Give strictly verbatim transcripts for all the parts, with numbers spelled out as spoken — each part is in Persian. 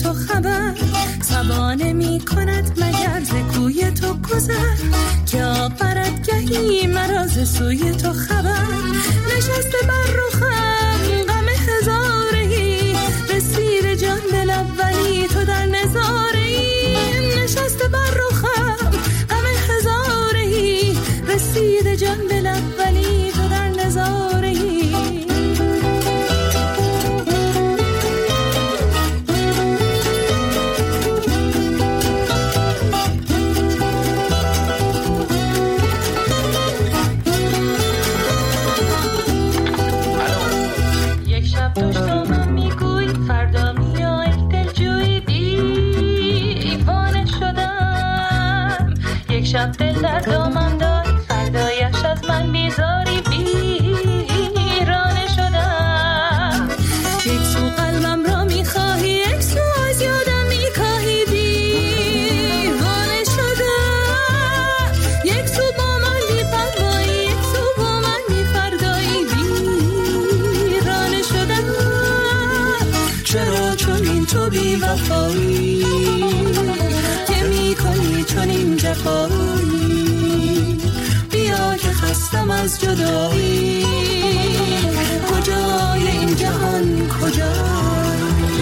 تو خبر، سبانه می کند مگر ز کوی تو گذر، که آورد گهی مرا ز سوی تو خبر. نشسته بر رخم غم هزارهی، رسید جان به لب ولی تو در نظارهی. نشسته بر رخم غم هزارهی، رسید جان به لب ولی تو در نظارهی. شب دل در دامم داری، فردایش از من بیزاری، ویرانه شدم. یک سو قلبم را میخواهی، یک سو از یادم میکاهی، دیوانه شدم. یک سو با من میپروایی، یک سو با من میفردایی، ویرانه شدم. چرا چنین تو بی وفایی که میکنی چنین جفایی؟ بیا که خستم از جدایی، کجای این جهان کجای؟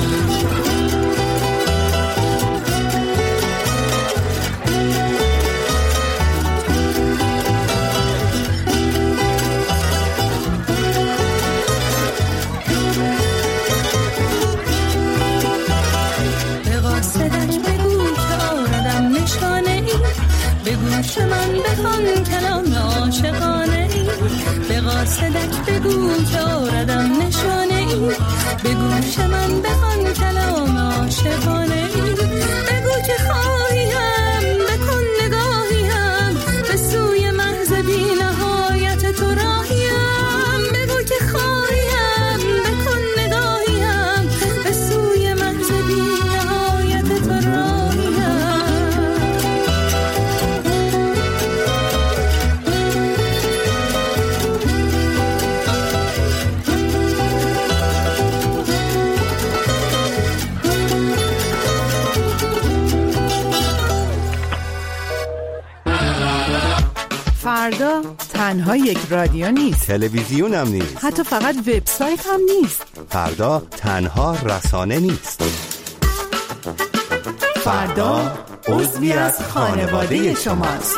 به قاصدک بگو که آردم نشانه ای، به گوش من بخوان کلام عاشقانه ای. به قاصدک بگو که آردم نشانه ای، به گوش من بخوان کلام عاشقانه ای. بگو که خواهیم بکن نگاهیم، به سوی محض بی نهایت تو راهیم. بگو که خواهیم بکن نگاهیم، به سوی محض بی نهایت تو راهیم. فردا تنها یک رادیو نیست، تلویزیون هم نیست، حتی فقط وبسایت هم نیست. فردا تنها رسانه نیست. فردا عضوی از خانواده شماست.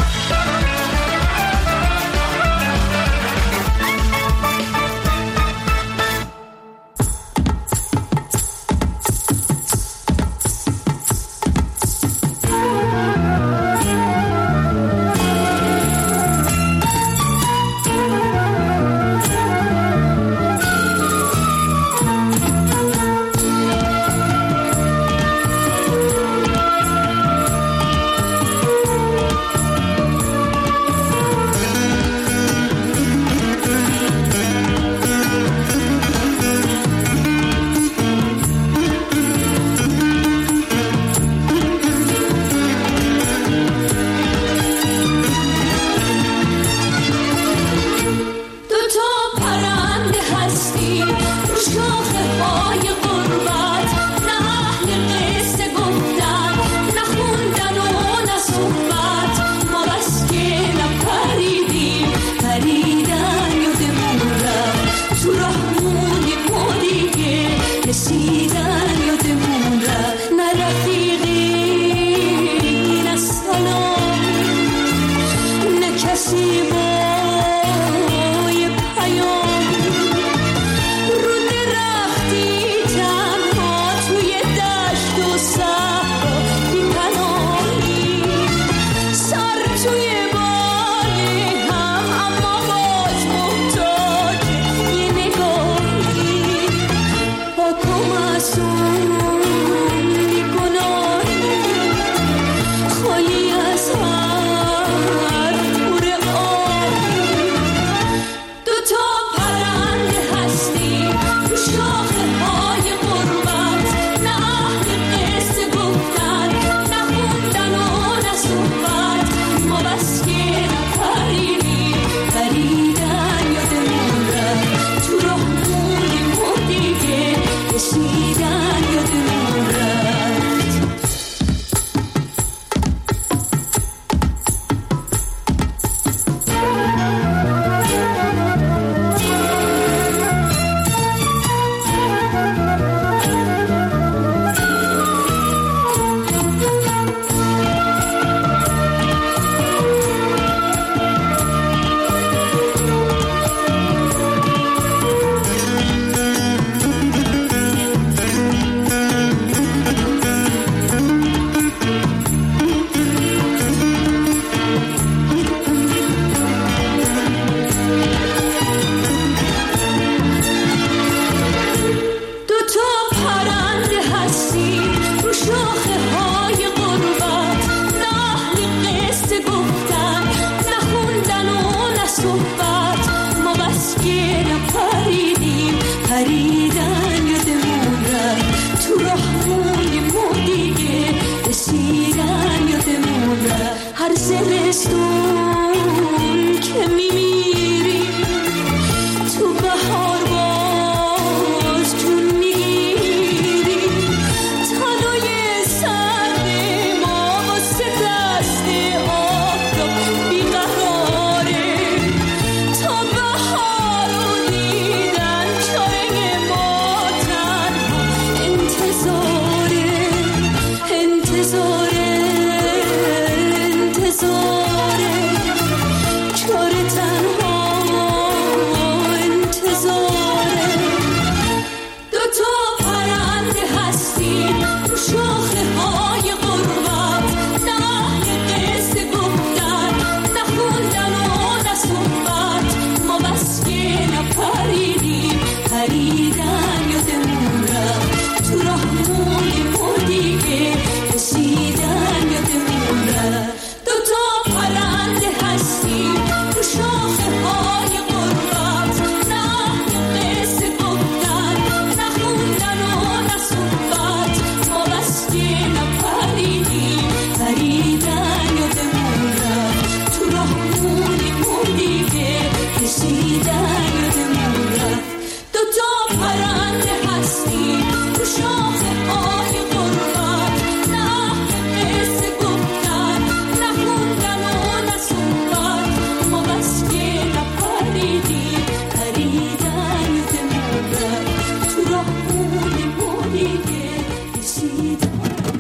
که رسیدن یادمون رفت. دو تا پرنده هستیم تو شاخه های قربت، نه قصه گفتن نه خوندن و نه صحبت، ما بس که نپریدیم پریدن یادمون رفت. تو راه موندیم دیگه رسیدن یادمون رفت. دو تا پرنده هستیم تو شاخه های قربت، نه قصه گفتن نه خوندن و نه صحبت، ما بس که نپریدیم پریدن یادمون رفت. تو راه موندیم دیگه رسیدن.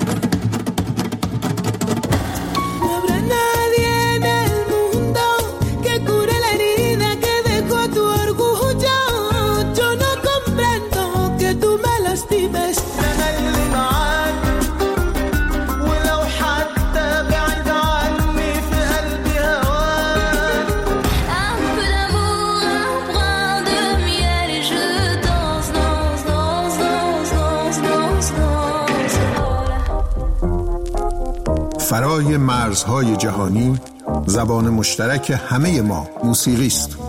فرای مرزهای جهانی، زبان مشترک همه ما موسیقی است.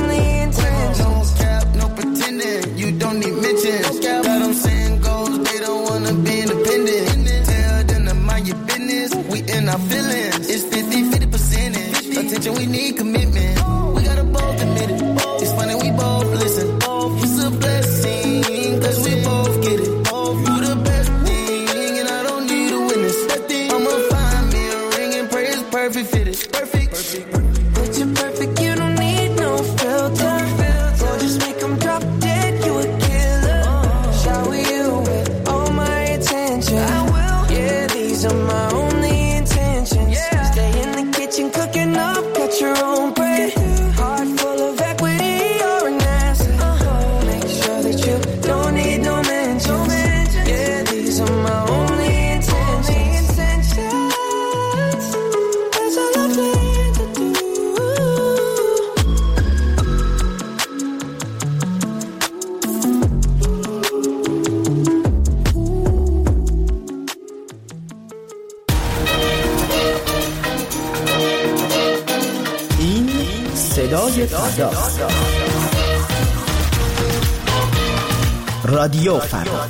Got them saying goals, they don't فردا. رادیو فردا.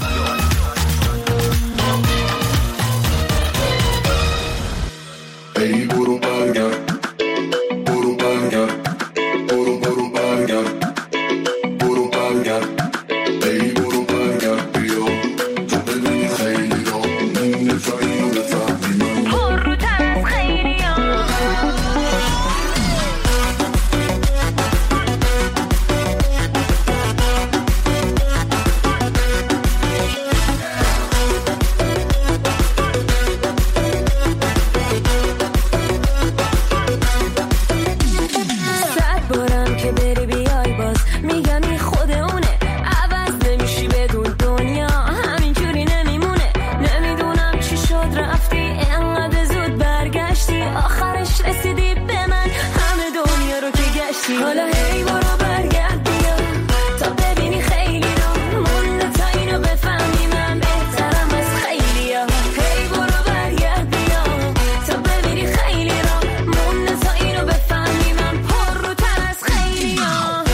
ای برو برگرد، برو برگرد، برو برو برگرد، برو برگرد، ای برو برگرد بیا تو بدونی خیلی را نفهمی و بفهمی من پر رو تر خیلی ها. حالا هی برو برگرد بیا تا ببینی خیلی رو مونده تا اینو بفهمی من بهترم از خیلی ها. هی برو برگرد بیا تا ببینی خیلی رو مونده تا اینو بفهمی من پر رو تر از خیلی ها.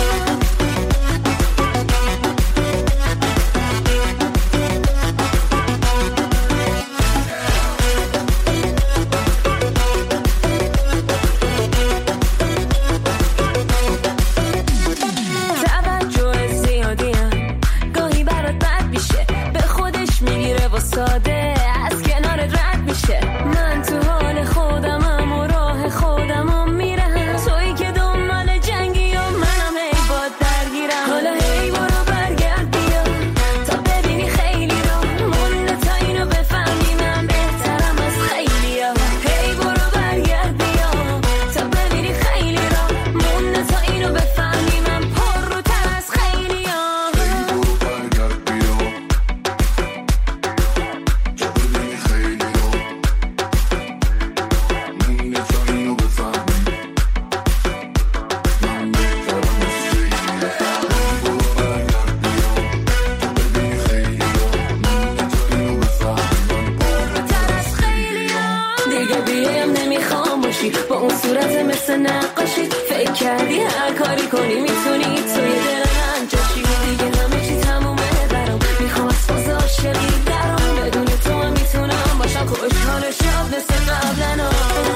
ساده از کنارت رد میشه. من تو حال خودمم و راه خودمم میرم، تویی که دنبال جنگی و منم هی باد درگیرم. حالا هی برو برگرد بیا تا ببینی خیلی رو مونده تا اینو بفهمی من بهترم از خیلی ها. هی برو برگرد بیا تا ببینی خیلی رو مونده تا اینو بفهمی من پر رو تر از خیلی ها. هی برو برگرد بیا با اون صورت مثل نقاشی فکر کردی هر کاری کنی میتونی توی دل من جاشی. دیگه همه چی تمومه برام، میخوام از فاز عاشقی درام بدون تو هم میتونم باشم خوشحال شب مثل قبلنا.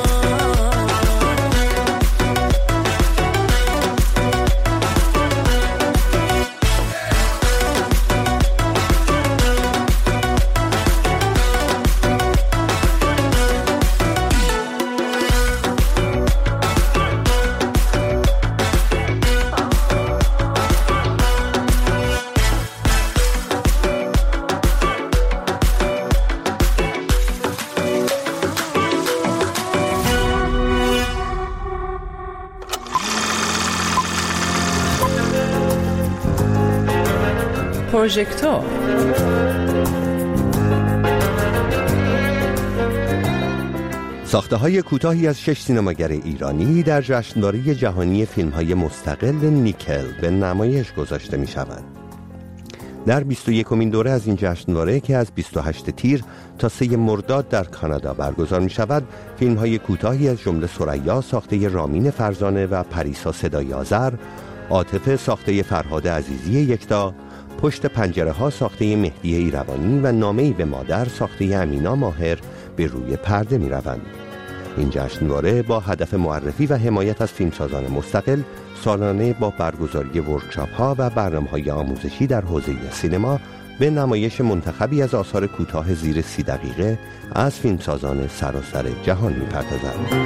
پروژکتور ساخته‌های کوتاهی از شش سینماگر ایرانی در جشنواره جهانی فیلم‌های مستقل نیکل به نمایش گذاشته می‌شوند. در بیست و یکمین دوره از این جشنواره که از بیست و هشتم تیر تا سوم مرداد در کانادا برگزار می‌شود، فیلم‌های کوتاهی از جمله ثریا ساخته رامین فرزانه و پریسا صدای آذر، عاطفه ساخته فرهاد عزیزی یکتا، پشت پنجره ها ساخته مهدی ایروانی و نامه‌ای به مادر ساخته امینا ماهر به روی پرده می روند. این جشنواره با هدف معرفی و حمایت از فیلمسازان مستقل سالانه با برگزاری ورکشاپ ها و برنامه های آموزشی در حوزه سینما به نمایش منتخبی از آثار کوتاه زیر سی دقیقه از فیلمسازان سراسر جهان می پردازند.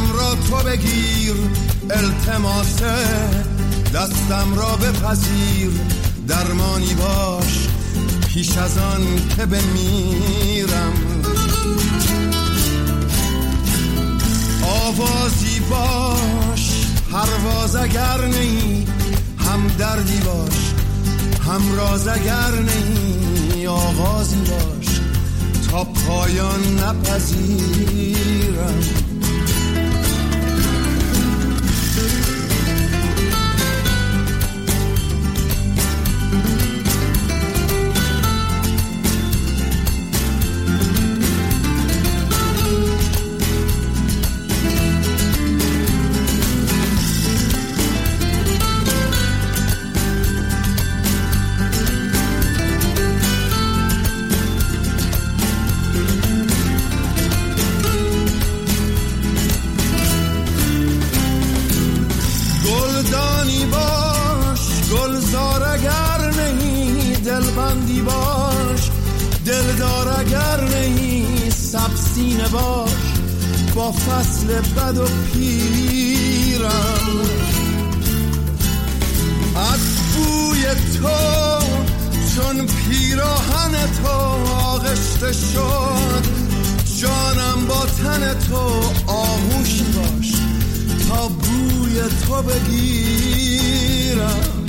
را تو بگیر، التماس دستم را بپذیر، درمانی باش پیش از آن که بمیرم. آوازی باش پرواز اگر نی، هم دردی باش هم راز اگر نی، آغازی باش تا پایان نپذیرم. دلبندی باش، دلدار اگر نهی، سبسینه باش با فصل بد و پیرم. از بوی تو چون پیراهن تو آغشته شد، جانم با تن تو آغوشی باش تا بوی تو بگیرم.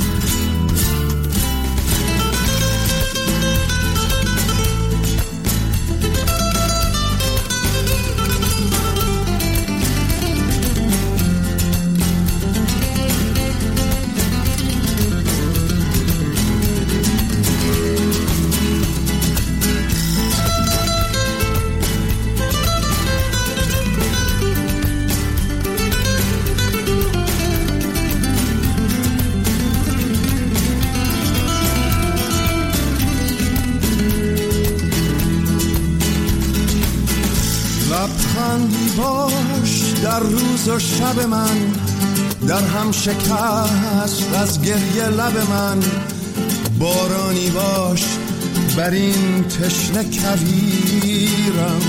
لبخندی باش در روز و شب من، در هم شکست از گریه لب من. بارانی باش بر این تشنه کویرم.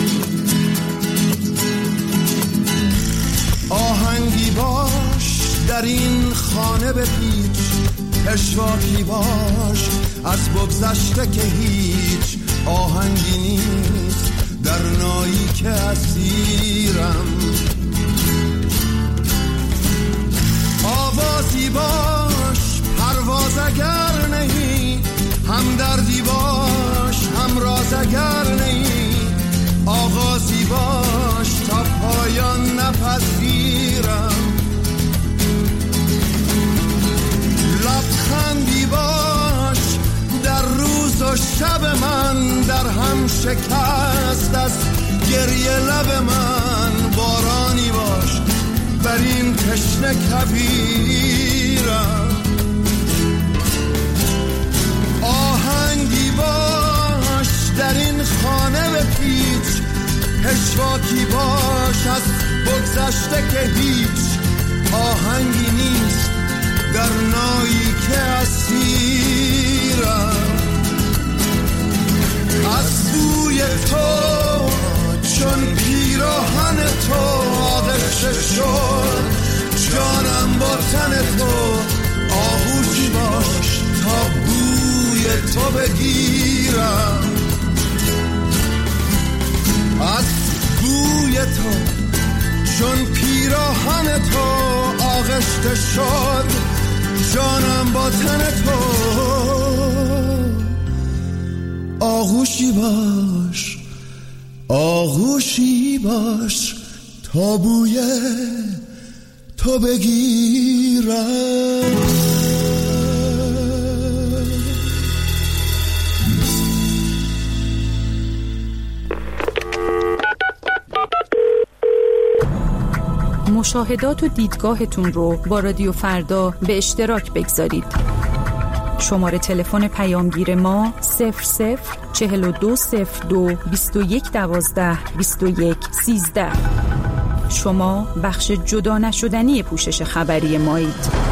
آهنگی باش در این خانه بپیچ، پشواکی باش از بگذشته که هیچ آهنگی نیست در نایی که اسیرم. آوازی باش پرواز اگر نهی، هم دردی باش هم راز اگر نهی، آغازی باش تا پایان نپذیرم. لبخندی باش در روز و شب من، در هم شکست از گریه لب من. بارانی باش بر این تشنه کویرم. آهنگی باش در این خانه بپیچ، پشواکی باش از بگذشته که هیچ آهنگی نیست در نایی که اسیرم. از بوی تو چون پیراهن تو آغشته شد، جانم با تن تو آغوشی باش تا بوی تو بگیرم. از بوی تو چون پیراهن تو آغشته شد، جانم با تن تو آغوشی باش، آغوشی باش تا بوی تو بگیرم. مشاهدات و دیدگاهتون رو با رادیو فردا به اشتراک بگذارید. شماره تلفن پیامگیر ما صفر صفر چهل و دو صفر دو بیست و یک دوازده بیست و یک سیزده. شما بخش جدا نشدنی پوشش خبری مایید.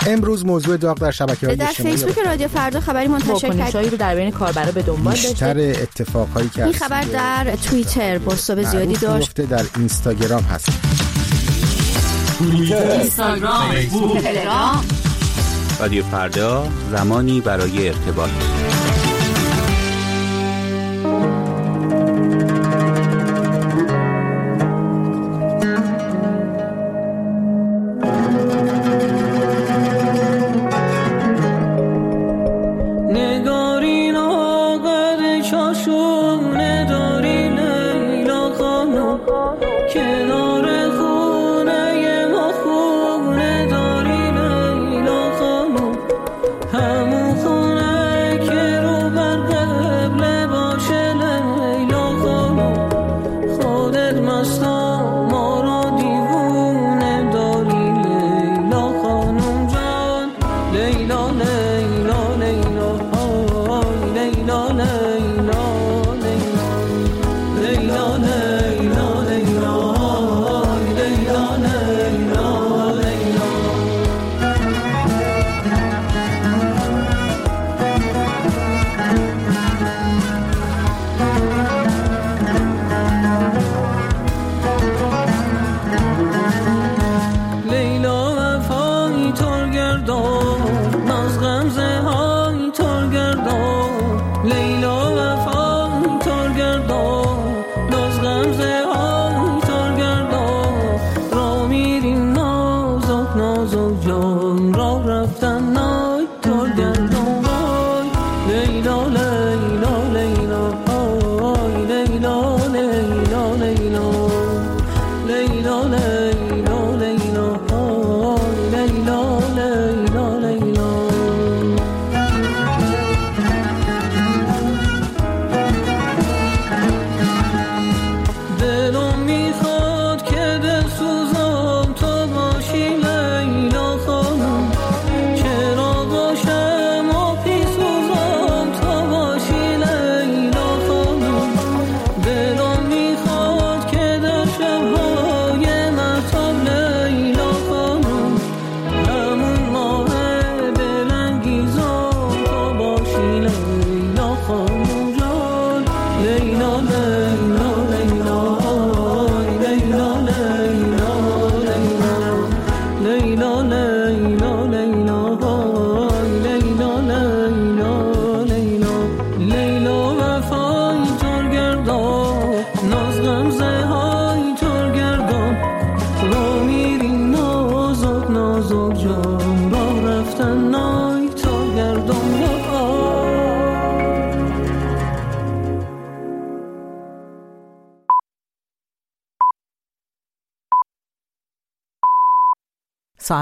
امروز موضوع داغ در شبکه‌های اجتماعی در فیسبوک رادیو فردا خبری منتشر کرد. واکنش‌هایی رو در بین کاربرا به دنبال داشته. بیشتر اتفاقهایی که این خبر در توییتر بازتاب زیادی داشت. در اینستاگرام هست. توییتر، اینستاگرام، فیسبوک، تلگرام. رادیو فردا، زمانی برای ارتباط. نازک نازک جا